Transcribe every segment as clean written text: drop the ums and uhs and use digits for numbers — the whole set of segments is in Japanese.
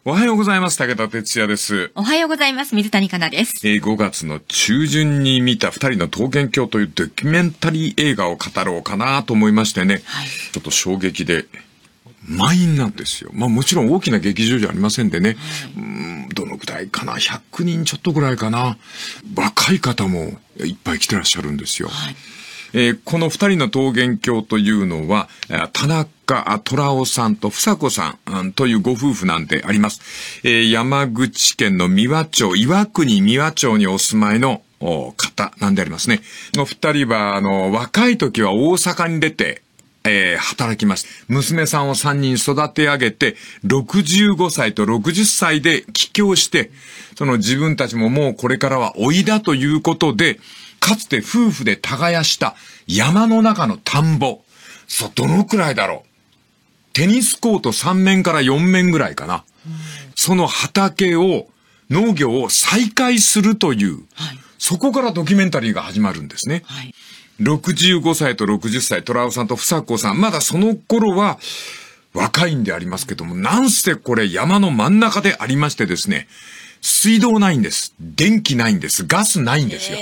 おはようございます。武田哲也です。 おはようございます。水谷香奈です。 5月の中旬に見た二人の桃源郷というドキュメンタリー映画を語ろうかなと思いましてね、ちょっと衝撃で満員なんですよ。もちろん大きな劇場じゃありませんでね、どのくらいかな、100人ちょっとぐらいかな。若い方もいっぱい来てらっしゃるんですよ。この二人の桃源郷というのは、田中虎夫さんと房子さんというご夫婦なんであります。山口県の三輪町、岩国三輪町にお住まいの方なんでありますね。の二人は、若い時は大阪に出て、働きました。娘さんを3人育て上げて、65歳と60歳で帰郷して、その自分たちももうこれからは老いだということで、かつて夫婦で耕した山の中の田んぼ。どのくらいだろう。テニスコート3面から4面ぐらいかな。その畑を、農業を再開するという、そこからドキュメンタリーが始まるんですね。65歳と60歳、虎尾さんと房子さん、まだその頃は若いんでありますけども、なんせこれ山の真ん中でありましてですね、水道ないんです。電気ないんです。ガスないんですよ。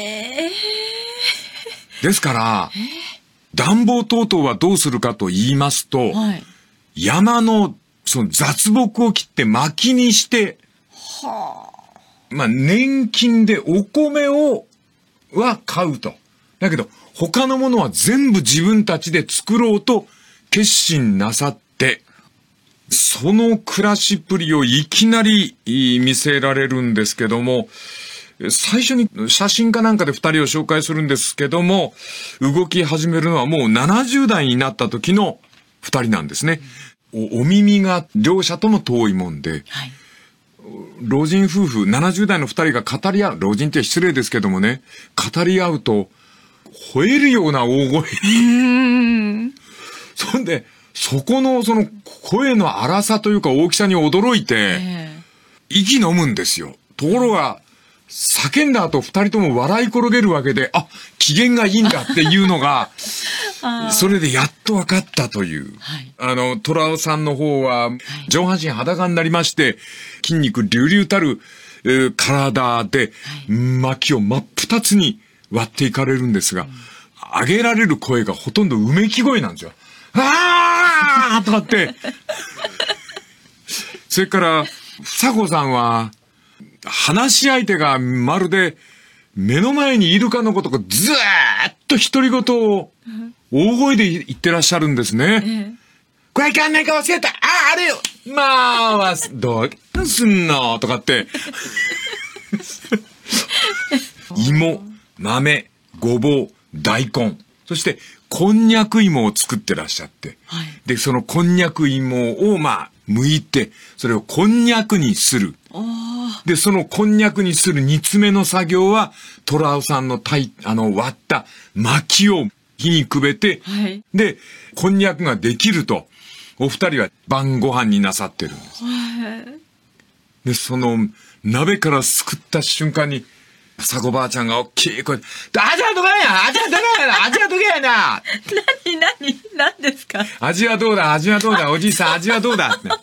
ですから、暖房等々はどうするかと言いますと、山のその雑木を切って薪にして、年金でお米は買うと。だけど、他のものは全部自分たちで作ろうと決心なさって、その暮らしっぷりをいきなり見せられるんですけども、最初に写真かなんかで二人を紹介するんですけども、動き始めるのはもう70代になった時の二人なんですね。お耳が両者とも遠いもんで、老人夫婦、70代の二人が語り合う、老人って失礼ですけどもね、語り合うと、吠えるような大声に。そんで、そこのその声の荒さというか大きさに驚いて、息飲むんですよ。ところが、叫んだ後二人とも笑い転げるわけで、機嫌がいいんだっていうのが、それでやっと分かったという。虎尾さんの方は、上半身裸になりまして、筋肉隆々たる、体で、薪を真っ二つに割っていかれるんですが、上げられる声がほとんどうめき声なんですよ。あーとかって。それから、房子さんは、話し相手がまるで目の前にいるかのことがずーっと独り言を大声で言ってらっしゃるんですね。これいかんないか忘れた。あれよ。どうすんのとかって。芋、豆、ごぼう、大根。そして、こんにゃく芋を作ってらっしゃって。で、そのこんにゃく芋を剥いて、それをこんにゃくにする。で、そのこんにゃくにする煮詰めの作業は、虎尾さんの割った薪を火にくべて、で、こんにゃくができると、お二人は晩ご飯になさってるんです。で、その鍋からすくった瞬間に、房子ばあちゃんが大きい声で、味はどうや味はどうや味はどうやな何ですか味はどうだおじいさん味はどうだって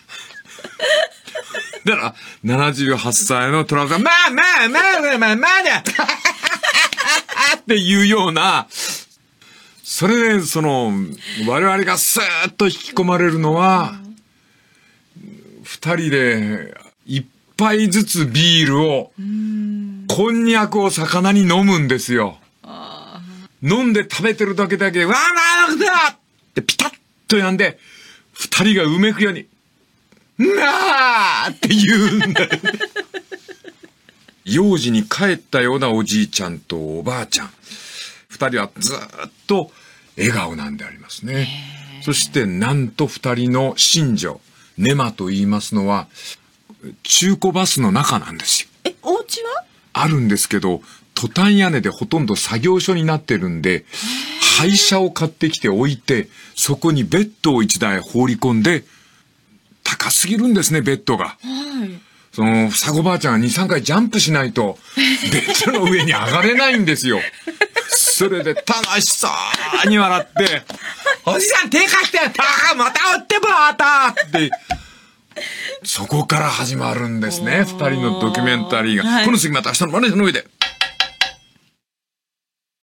だから、78歳のトラウさん、まだっていうような、それで、我々がスーッと引き込まれるのは、二人で、一杯ずつビールを、こんにゃくを魚に飲むんですよ。飲んで食べてる時だけ、わーだってピタッとやんで、二人がうめくように、なーって言うんだよね。幼児に帰ったようなおじいちゃんとおばあちゃん。二人はずーっと笑顔なんでありますね。そしてなんと二人の寝所、ネマと言いますのは、中古バスの中なんですよ。 お家はあるんですけど、トタン屋根でほとんど作業所になってるんで、廃車を買ってきて置いて、そこにベッドを一台放り込んで、高すぎるんですね、ベッドが。その、房子ばあちゃんが2、3回ジャンプしないと、ベッドの上に上がれないんですよ。それで楽しそうに笑って、おじさん手貸してまた折ってもらったって。 そこから始まるんですね。二人のドキュメンタリーが。この次また明日のマネージャーの上で。